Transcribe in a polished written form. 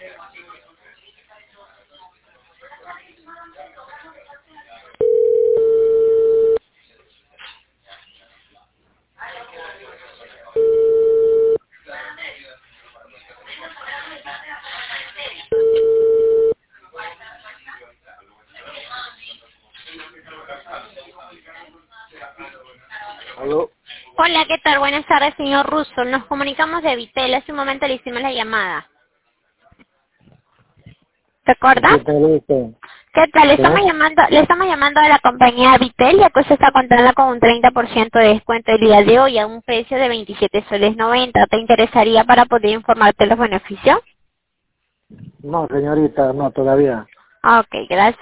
¿Aló? Hola, ¿qué tal? Buenas tardes, señor Russo. Nos comunicamos de Vitel. Hace un momento le hicimos la llamada. ¿Qué ¿Recuerda? tal usted? ¿Qué tal? ¿Sí? Le estamos llamando de la compañía Vitel, ya que usted está contando con un 30% de descuento el día de hoy a un precio de 27 soles 90. ¿Te interesaría para poder informarte los beneficios? No, señorita, no, todavía. Ok, gracias.